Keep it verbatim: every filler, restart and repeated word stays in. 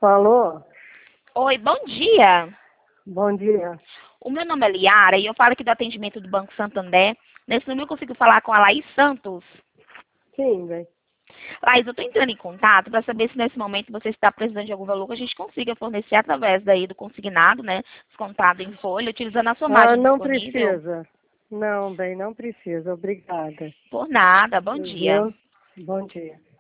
Falou? Oi, bom dia. Bom dia. O meu nome é Liara e eu falo aqui do atendimento do Banco Santander. Nesse número eu consigo falar com a Laís Santos. Sim, bem. Laís, eu estou entrando em contato para saber se nesse momento você está precisando de algum valor que a gente consiga fornecer através daí do consignado, né? Descontado em folha, utilizando a sua Ah, margem não disponível. precisa. Não, bem, não precisa. Obrigada. Por nada, bom dia. Viu? Bom dia.